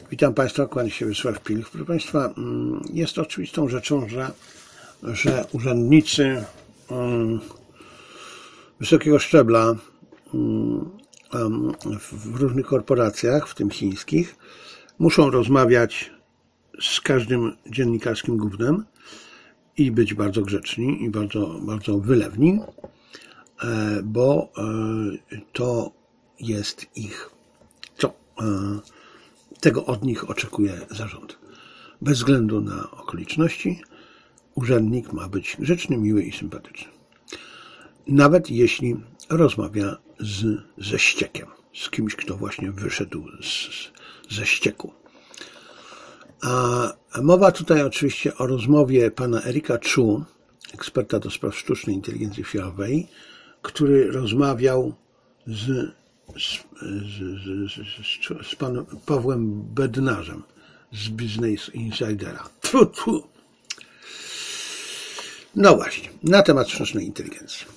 Witam Państwa, kłania się Wiesław Pilch. Proszę Państwa, jest oczywistą rzeczą, że urzędnicy wysokiego szczebla w różnych korporacjach, w tym chińskich, muszą rozmawiać z każdym dziennikarskim gównem i być bardzo grzeczni i bardzo wylewni, bo to jest ich, tego od nich oczekuje zarząd. Bez względu na okoliczności urzędnik ma być grzeczny, miły i sympatyczny. Nawet jeśli rozmawia ze ściekiem, z kimś, kto właśnie wyszedł ze ścieku. A mowa tutaj oczywiście o rozmowie pana Erika Chu, eksperta do spraw sztucznej inteligencji chwilowej, który rozmawiał z panem Pawłem Bednarzem z Business Insidera. No właśnie, na temat sztucznej inteligencji.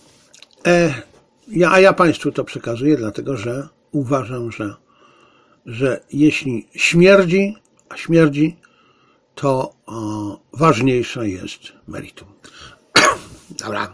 Ja Państwu to przekazuję, dlatego że uważam, że jeśli śmierdzi, to ważniejsze jest meritum. Dobra.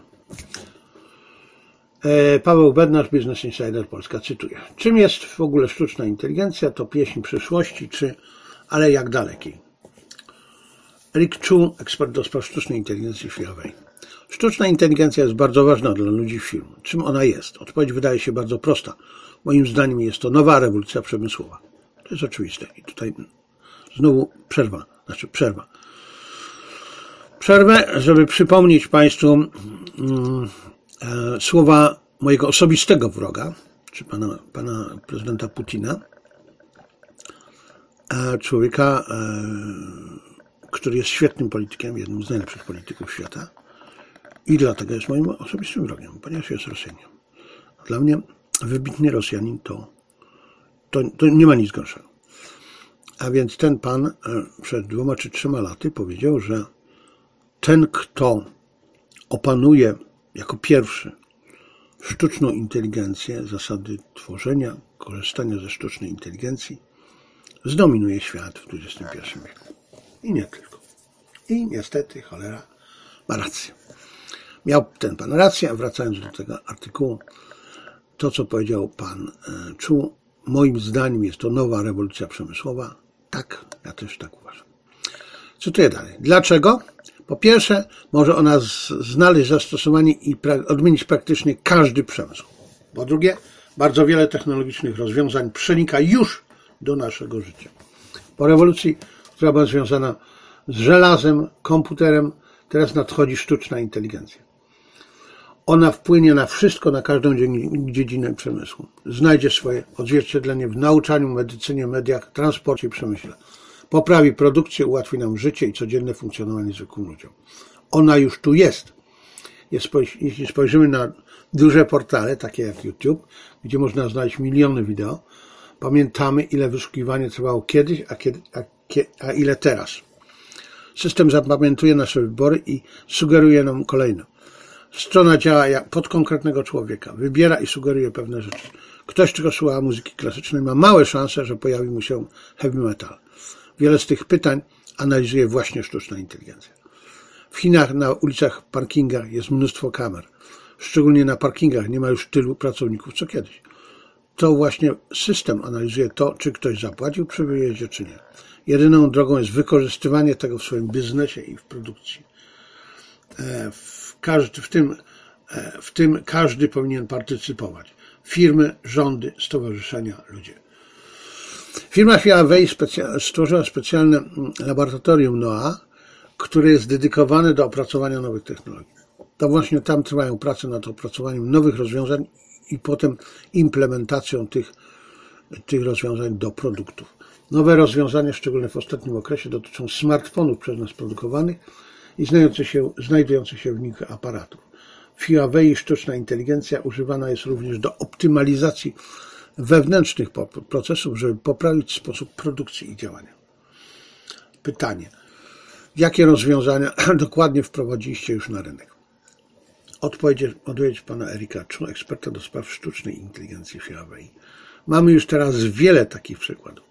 Paweł Bednarz, Business Insider Polska, cytuję. Czym jest w ogóle sztuczna inteligencja? To pieśń przyszłości, ale jak dalekiej? Erik Chu, ekspert do spraw sztucznej inteligencji chwilowej. Sztuczna inteligencja jest bardzo ważna dla ludzi firm. Czym ona jest? Odpowiedź wydaje się bardzo prosta. Moim zdaniem jest to nowa rewolucja przemysłowa. To jest oczywiste. I tutaj znowu przerwa. Przerwę, żeby przypomnieć Państwu słowa mojego osobistego wroga, czy pana prezydenta Putina, człowieka, który jest świetnym politykiem, jednym z najlepszych polityków świata i dlatego jest moim osobistym wrogiem, ponieważ jest Rosjaninem. Dla mnie wybitny Rosjanin to nie ma nic gorszego. A więc ten pan przed 2 czy 3 laty powiedział, że ten, kto opanuje jako pierwszy sztuczną inteligencję, zasady tworzenia, korzystania ze sztucznej inteligencji, zdominuje świat w XXI wieku. I nie tylko. I niestety, cholera, ma rację. Miał ten pan rację, a wracając do tego artykułu, to co powiedział pan Chu, moim zdaniem jest to nowa rewolucja przemysłowa. Tak, ja też tak uważam. Cytuję dalej. Dlaczego? Po pierwsze, może ona znaleźć zastosowanie i odmienić praktycznie każdy przemysł. Po drugie, bardzo wiele technologicznych rozwiązań przenika już do naszego życia. Po rewolucji, która była związana z żelazem, komputerem, teraz nadchodzi sztuczna inteligencja. Ona wpłynie na wszystko, na każdą dziedzinę przemysłu. Znajdzie swoje odzwierciedlenie w nauczaniu, medycynie, mediach, transporcie i przemyśle. Poprawi produkcję, ułatwi nam życie i codzienne funkcjonowanie zwykłym ludziom. Ona już tu jest. Jeśli spojrzymy na duże portale, takie jak YouTube, gdzie można znaleźć miliony wideo, pamiętamy, ile wyszukiwanie trwało kiedyś, a ile teraz. System zapamiętuje nasze wybory i sugeruje nam kolejne. Strona działa pod konkretnego człowieka. Wybiera i sugeruje pewne rzeczy. Ktoś, kto słucha muzyki klasycznej, ma małe szanse, że pojawi mu się heavy metal. Wiele z tych pytań analizuje właśnie sztuczna inteligencja. W Chinach na ulicach, parkingach jest mnóstwo kamer. Szczególnie na parkingach nie ma już tylu pracowników co kiedyś. To właśnie system analizuje to, czy ktoś zapłacił przy wyjeździe, czy nie. Jedyną drogą jest wykorzystywanie tego w swoim biznesie i w produkcji. W tym każdy powinien partycypować. Firmy, rządy, stowarzyszenia, ludzie. Firma Huawei stworzyła specjalne laboratorium NOAA, które jest dedykowane do opracowania nowych technologii. To właśnie tam trwają prace nad opracowaniem nowych rozwiązań i potem implementacją tych rozwiązań do produktów. Nowe rozwiązania, szczególnie w ostatnim okresie, dotyczą smartfonów przez nas produkowanych i znajdujących się w nich aparatów. W Huawei sztuczna inteligencja używana jest również do optymalizacji wewnętrznych procesów, żeby poprawić sposób produkcji i działania. Pytanie. Jakie rozwiązania dokładnie wprowadziliście już na rynek? Odpowiedź pana Erika Chu, eksperta do spraw sztucznej inteligencji chwilowej. Mamy już teraz wiele takich przykładów.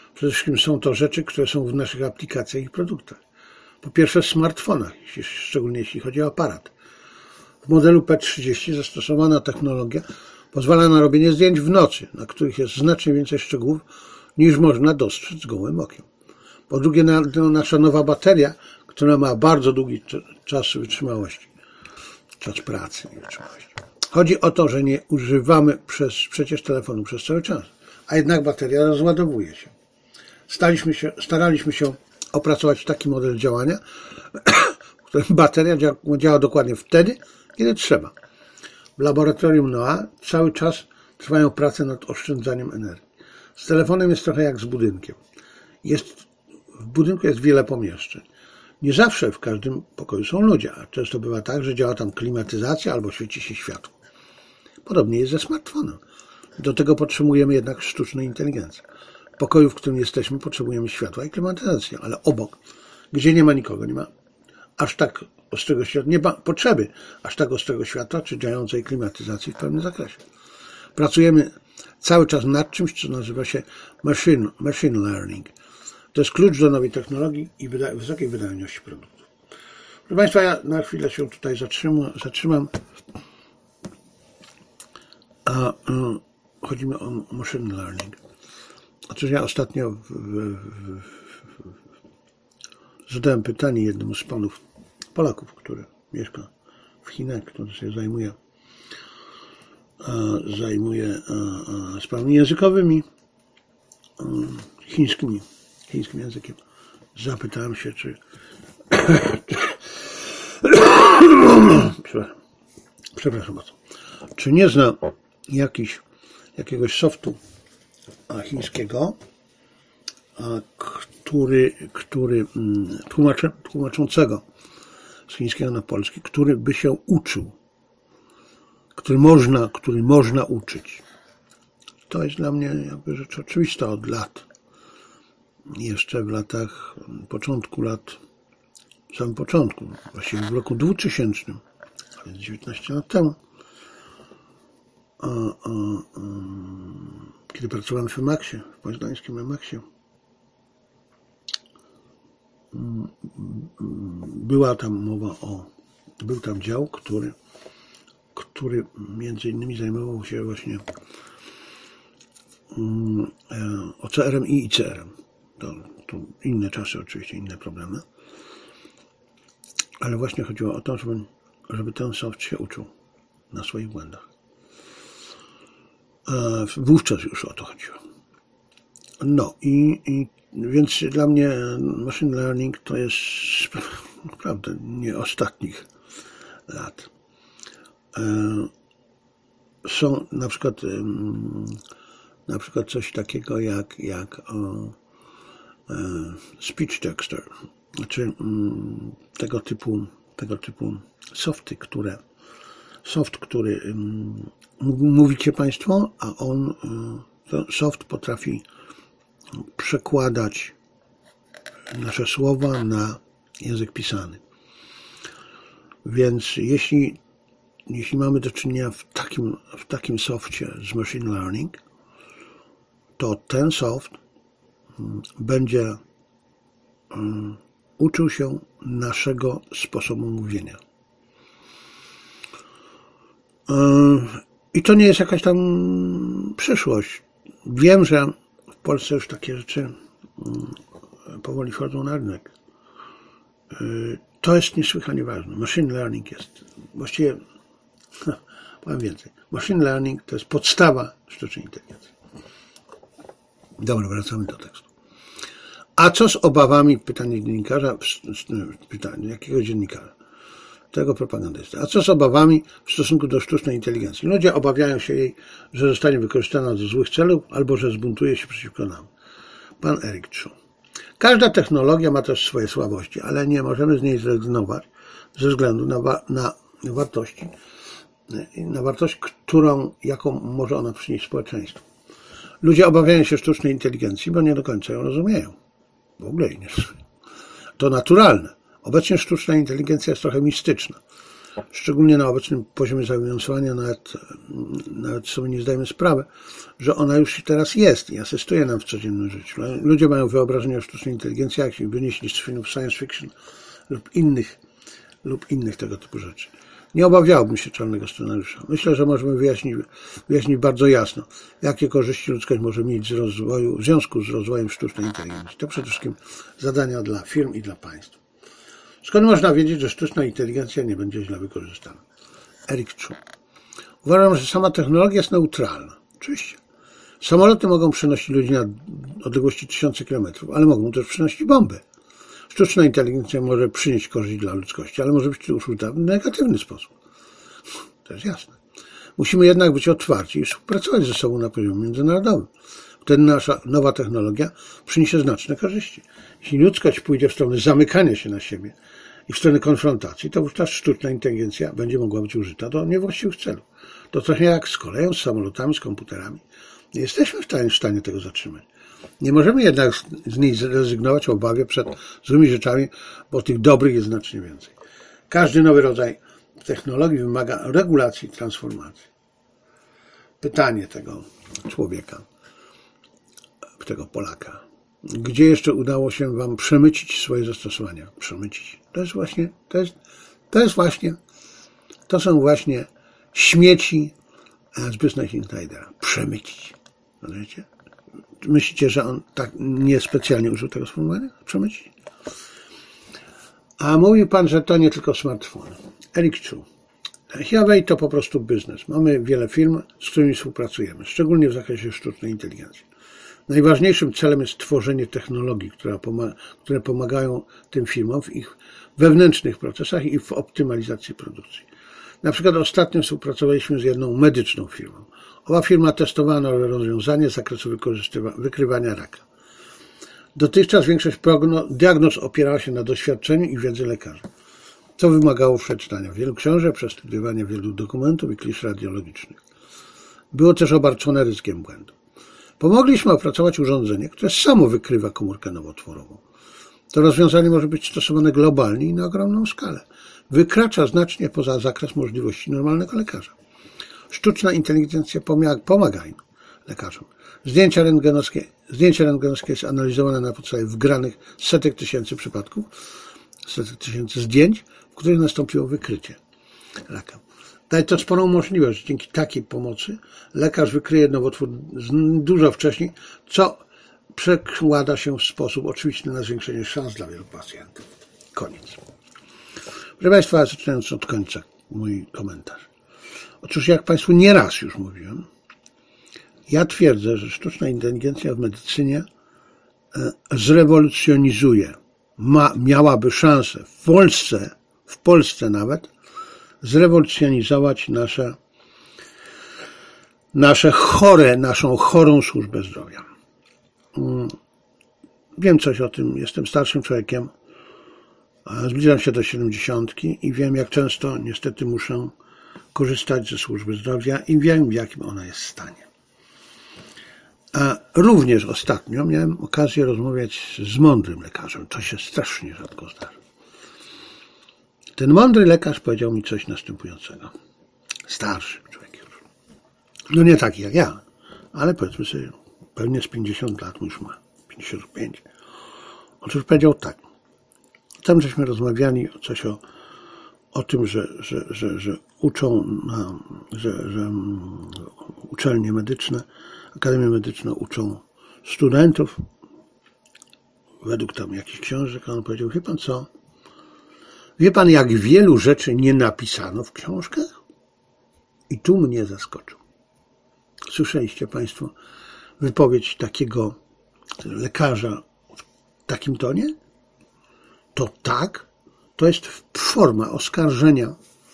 Przede wszystkim są to rzeczy, które są w naszych aplikacjach i produktach. Po pierwsze w smartfonach, szczególnie jeśli chodzi o aparat. W modelu P30 zastosowana technologia pozwala na robienie zdjęć w nocy, na których jest znacznie więcej szczegółów niż można dostrzec gołym okiem. Po drugie, nasza nowa bateria, która ma bardzo długi czas wytrzymałości, czas pracy i wytrzymałości. Chodzi o to, że nie używamy przecież telefonu przez cały czas, a jednak bateria rozładowuje się. Staraliśmy się opracować taki model działania, w którym bateria działa dokładnie wtedy, kiedy trzeba. W laboratorium NOAA cały czas trwają prace nad oszczędzaniem energii. Z telefonem jest trochę jak z budynkiem. W budynku jest wiele pomieszczeń. Nie zawsze w każdym pokoju są ludzie, a często bywa tak, że działa tam klimatyzacja albo świeci się światło. Podobnie jest ze smartfonem. Do tego potrzebujemy jednak sztucznej inteligencji. W pokoju, w którym jesteśmy, potrzebujemy światła i klimatyzacji, ale obok, gdzie nie ma nikogo, nie ma aż tak ostrego światła, nie ma potrzeby aż tak ostrego światła czy działającej klimatyzacji w pewnym zakresie. Pracujemy cały czas nad czymś, co nazywa się machine learning. To jest klucz do nowej technologii i wysokiej wydajności produktów. Proszę Państwa, ja na chwilę się tutaj zatrzymam. Chodzi mi o machine learning. Otóż ja ostatnio zadałem pytanie jednemu z panów Polaków, który mieszka w Chinach, który się zajmuje sprawami językowymi, chińskim językiem. Zapytałem się, czy przepraszam bardzo, czy nie zna jakiegoś softu chińskiego, który tłumaczącego z chińskiego na polski, który by się uczył, który można uczyć. To jest dla mnie jakby rzecz oczywista od lat. Jeszcze w samym początku, właściwie w roku 2000, a więc 19 lat temu, kiedy pracowałem w Emaxie, w poznańskim Emaxie, była tam mowa był tam dział, który między innymi zajmował się właśnie OCR-em i ICR-em. To inne czasy oczywiście, inne problemy. Ale właśnie chodziło o to, żeby ten soft się uczył na swoich błędach. Wówczas już o to chodziło. No i więc dla mnie machine learning to jest naprawdę nie ostatnich lat. Są na przykład coś takiego jak speech texture, czy tego typu softy, który mówicie Państwo, a ten soft potrafi przekładać nasze słowa na język pisany. Więc jeśli mamy do czynienia w takim softie z machine learning, to ten soft będzie uczył się naszego sposobu mówienia. I to nie jest jakaś tam przyszłość. Wiem, że w Polsce już takie rzeczy powoli wchodzą na rynek. To jest niesłychanie ważne. Machine learning jest właściwie, powiem więcej, machine learning to jest podstawa sztucznej inteligencji. Dobra, wracamy do tekstu. A co z obawami, pytanie dziennikarza, jakiego dziennikarza? Tego propagandysty. A co z obawami w stosunku do sztucznej inteligencji? Ludzie obawiają się jej, że zostanie wykorzystana do złych celów albo że zbuntuje się przeciwko nam. Pan Erik Trzu. Każda technologia ma też swoje słabości, ale nie możemy z niej zrezygnować ze względu na wartość, jaką może ona przynieść społeczeństwu. Ludzie obawiają się sztucznej inteligencji, bo nie do końca ją rozumieją. W ogóle jej nie rozumieją. To naturalne. Obecnie sztuczna inteligencja jest trochę mistyczna. szczególnie na obecnym poziomie zaawansowania, nawet sobie nie zdajemy sprawy, że ona już teraz jest i asystuje nam w codziennym życiu. Ludzie mają wyobrażenie o sztucznej inteligencji, jak się wynieśli z filmów science fiction lub innych tego typu rzeczy. Nie obawiałbym się czarnego scenariusza. Myślę, że możemy wyjaśnić bardzo jasno, jakie korzyści ludzkość może mieć w związku z rozwojem sztucznej inteligencji. To przede wszystkim zadania dla firm i dla państw. Skąd można wiedzieć, że sztuczna inteligencja nie będzie źle wykorzystana? Eric Chu. Uważam, że sama technologia jest neutralna. Oczywiście. Samoloty mogą przenosić ludzi na odległości 1000 kilometrów, ale mogą też przynosić bomby. Sztuczna inteligencja może przynieść korzyść dla ludzkości, ale może być użyta w negatywny sposób. To jest jasne. Musimy jednak być otwarci i współpracować ze sobą na poziomie międzynarodowym. Wtedy nasza nowa technologia przyniesie znaczne korzyści. Jeśli ludzkość pójdzie w stronę zamykania się na siebie i w stronę konfrontacji, to wówczas sztuczna inteligencja będzie mogła być użyta do niewłaściwych celów. To trochę jak z koleją, z samolotami, z komputerami. Nie jesteśmy w stanie tego zatrzymać. Nie możemy jednak z niej zrezygnować w obawie przed złymi rzeczami, bo tych dobrych jest znacznie więcej. Każdy nowy rodzaj technologii wymaga regulacji i transformacji. Pytanie tego człowieka, tego Polaka. Gdzie jeszcze udało się wam przemycić swoje zastosowania? Przemycić. To są właśnie śmieci z Business Insidera. Przemycić. Rozumiecie? Myślicie, że on tak niespecjalnie użył tego sformułowania? Przemycić? A mówił pan, że to nie tylko smartfon. Eric Chu. Huawei to po prostu biznes. Mamy wiele firm, z którymi współpracujemy, szczególnie w zakresie sztucznej inteligencji. Najważniejszym celem jest tworzenie technologii, które pomagają tym firmom w ich wewnętrznych procesach i w optymalizacji produkcji. Na przykład ostatnio współpracowaliśmy z jedną medyczną firmą. Owa firma testowała nowe rozwiązanie z zakresu wykrywania raka. Dotychczas większość diagnoz opierała się na doświadczeniu i wiedzy lekarzy. To wymagało przeczytania wielu książek, przestudiowania wielu dokumentów i klisz radiologicznych. Było też obarczone ryzykiem błędu. Pomogliśmy opracować urządzenie, które samo wykrywa komórkę nowotworową. To rozwiązanie może być stosowane globalnie i na ogromną skalę. Wykracza znacznie poza zakres możliwości normalnego lekarza. Sztuczna inteligencja pomaga im, lekarzom. Zdjęcie rentgenowskie jest analizowane na podstawie wgranych setek tysięcy przypadków, setek tysięcy zdjęć, w których nastąpiło wykrycie raka. Daje to sporą możliwość, że dzięki takiej pomocy lekarz wykryje nowotwór dużo wcześniej, co przekłada się w sposób oczywisty na zwiększenie szans dla wielu pacjentów. Koniec. Proszę Państwa, zaczynając od końca mój komentarz. Otóż jak Państwu nieraz już mówiłem, ja twierdzę, że sztuczna inteligencja w medycynie zrewolucjonizuje, miałaby szansę w Polsce nawet, zrewolucjonizować naszą chorą służbę zdrowia. Wiem coś o tym, jestem starszym człowiekiem, zbliżam się do 70 i wiem, jak często niestety muszę korzystać ze służby zdrowia i wiem, w jakim ona jest stanie. A również ostatnio miałem okazję rozmawiać z mądrym lekarzem. To się strasznie rzadko zdarza. Ten mądry lekarz powiedział mi coś następującego. Starszy człowiek już. No nie taki jak ja, ale powiedzmy sobie, pewnie z 50 lat już ma, 55. Otóż powiedział tak. Tam żeśmy rozmawiali coś o tym, że uczą, że uczelnie medyczne, akademie medyczne uczą studentów według tam jakichś książek, a on powiedział, wie pan co? Wie pan, jak wielu rzeczy nie napisano w książkach? I tu mnie zaskoczył. Słyszeliście Państwo wypowiedź takiego lekarza w takim tonie? To tak, to jest forma oskarżenia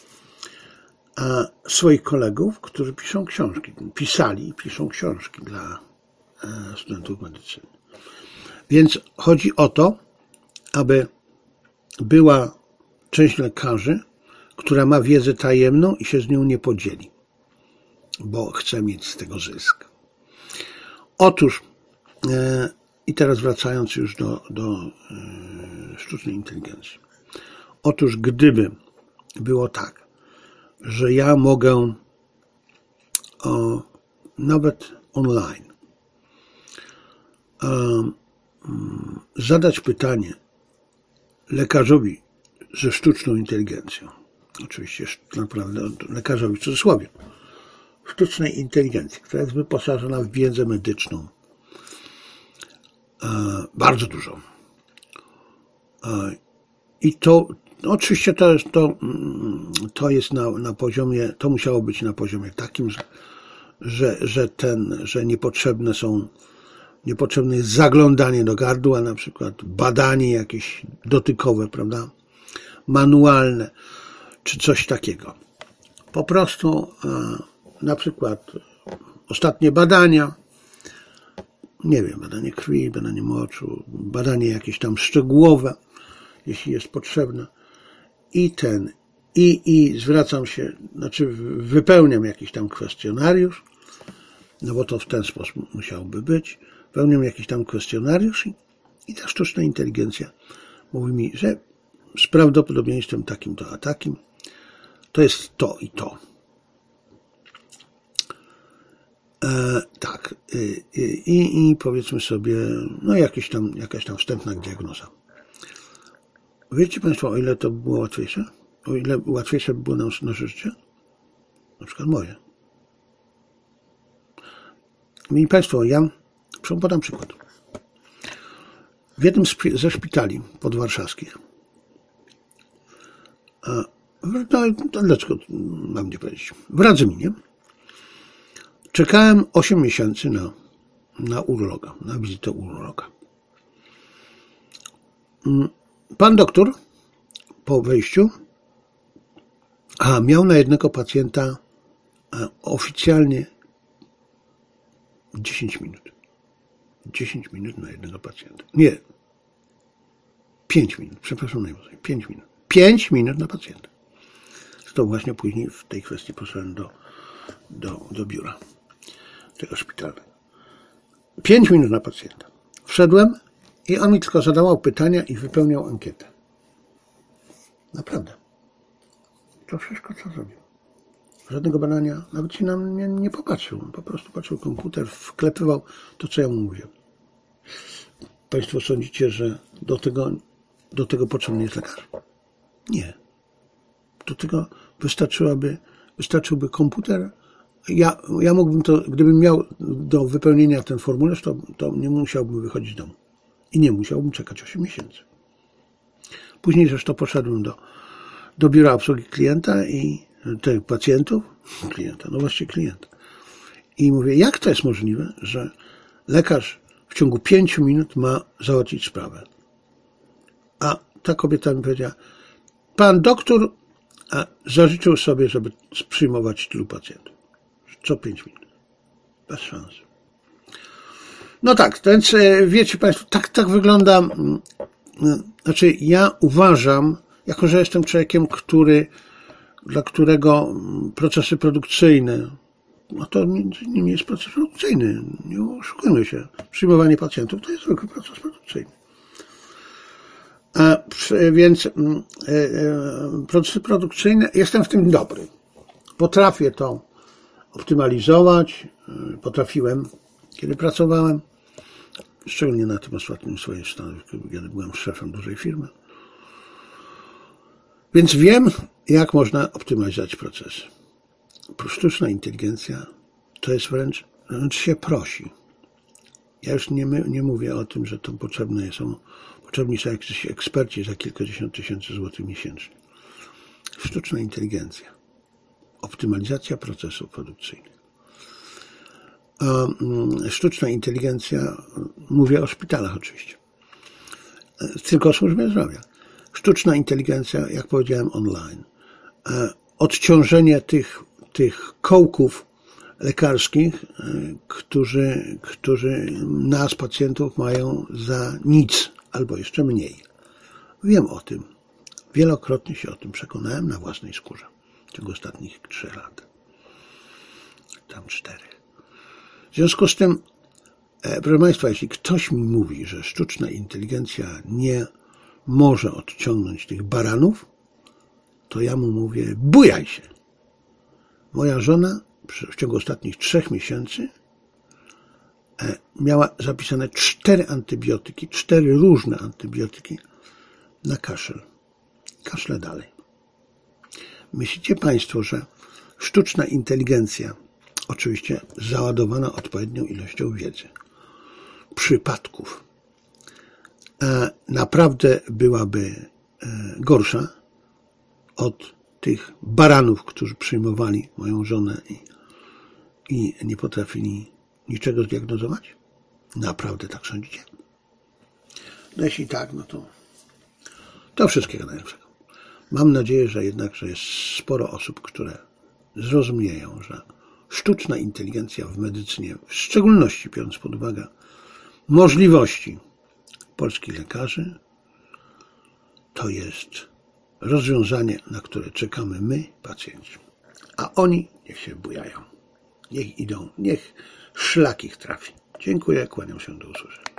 swoich kolegów, którzy piszą książki. Pisali i piszą książki dla studentów medycyny. Więc chodzi o to, aby była część lekarzy, która ma wiedzę tajemną i się z nią nie podzieli, bo chce mieć z tego zysk. Otóż, i teraz wracając już do sztucznej inteligencji. Otóż gdyby było tak, że ja mogę nawet online zadać pytanie lekarzowi ze sztuczną inteligencją, oczywiście naprawdę lekarzowi w cudzysłowie, sztucznej inteligencji, która jest wyposażona w wiedzę medyczną, bardzo dużą. I to oczywiście to jest na poziomie, to musiało być na poziomie takim, że niepotrzebne jest zaglądanie do gardła, na przykład badanie jakieś dotykowe, prawda, manualne, czy coś takiego. Po prostu na przykład ostatnie badania, nie wiem, badanie krwi, badanie moczu, badanie jakieś tam szczegółowe, jeśli jest potrzebne. I zwracam się, znaczy wypełniam jakiś tam kwestionariusz, no bo to w ten sposób musiałoby być. Wypełniam jakiś tam kwestionariusz i ta sztuczna inteligencja mówi mi, że z prawdopodobieństwem takim to a takim to jest to i to. Tak. I powiedzmy sobie, no jakaś tam wstępna diagnoza. Wiecie Państwo, o ile to było łatwiejsze? O ile łatwiejsze by było nasze życie? Na przykład moje. Mili Państwo, ja podam przykład. W jednym ze szpitali podwarszawskich, dlaczego mam nie powiedzieć, w Radzyminie, czekałem 8 miesięcy na urologa, na wizytę urologa. Pan doktor po wejściu miał na jednego pacjenta oficjalnie 10 minut. 10 minut na jednego pacjenta. Nie. 5 minut. Przepraszam najmocniej. 5 minut. 5 minut na pacjenta. To właśnie później w tej kwestii poszedłem do biura tego szpitalnego. 5 minut na pacjenta. Wszedłem i on mi tylko zadawał pytania i wypełniał ankietę. Naprawdę. To wszystko, co zrobił. Żadnego badania, nawet się na mnie nie popatrzył. Po prostu patrzył w komputer, wklepywał to, co ja mu mówię. Państwo sądzicie, że do tego potrzebny jest lekarz? Nie. Do tego wystarczyłby komputer. Ja mógłbym to, gdybym miał do wypełnienia ten formularz, to nie musiałbym wychodzić z domu. I nie musiałbym czekać 8 miesięcy. Później zresztą poszedłem do biura obsługi klienta i tych pacjentów, klienta. I mówię, jak to jest możliwe, że lekarz w ciągu 5 minut ma załatwić sprawę? A ta kobieta mi powiedziała, pan doktor zażyczył sobie, żeby przyjmować tylu pacjentów. Co 5 minut. Bez szans. No tak, więc wiecie Państwo, tak wygląda, znaczy ja uważam, jako że jestem człowiekiem, dla którego procesy produkcyjne, no to między innymi jest proces produkcyjny, nie oszukujmy się, przyjmowanie pacjentów to jest zwykły proces produkcyjny. Więc procesy produkcyjne, jestem w tym dobry. Potrafię to optymalizować, potrafiłem, kiedy pracowałem, szczególnie na tym ostatnim swoim stanowisku, kiedy byłem szefem dużej firmy. Więc wiem, jak można optymalizować procesy. Sztuczna inteligencja to jest wręcz się prosi. Ja już nie mówię o tym, że to potrzebni są jakiś eksperci za kilkadziesiąt tysięcy złotych miesięcznie. Sztuczna inteligencja. Optymalizacja procesów produkcyjnych. Sztuczna inteligencja, mówię o szpitalach oczywiście, tylko o służbie zdrowia. Sztuczna inteligencja, jak powiedziałem, online. Odciążenie tych kołków lekarskich, którzy nas, pacjentów, mają za nic albo jeszcze mniej. Wiem o tym. Wielokrotnie się o tym przekonałem na własnej skórze w ciągu ostatnich 3 lat. Tam 4. W związku z tym, proszę Państwa, jeśli ktoś mi mówi, że sztuczna inteligencja nie może odciągnąć tych baranów, to ja mu mówię, bujaj się. Moja żona w ciągu ostatnich 3 miesięcy miała zapisane 4 antybiotyki, 4 różne antybiotyki na kaszel. Kaszle dalej. Myślicie Państwo, że sztuczna inteligencja, oczywiście załadowana odpowiednią ilością wiedzy, przypadków, naprawdę byłaby gorsza od tych baranów, którzy przyjmowali moją żonę i nie potrafili niczego zdiagnozować? Naprawdę tak sądzicie? No jeśli tak, no to wszystkiego najlepszego. Mam nadzieję, że jednakże jest sporo osób, które zrozumieją, że sztuczna inteligencja w medycynie, w szczególności biorąc pod uwagę możliwości polskich lekarzy, to jest rozwiązanie, na które czekamy my, pacjenci. A oni niech się bujają. Niech idą, niech szlak ich trafi. Dziękuję, kłaniam się, do usłyszenia.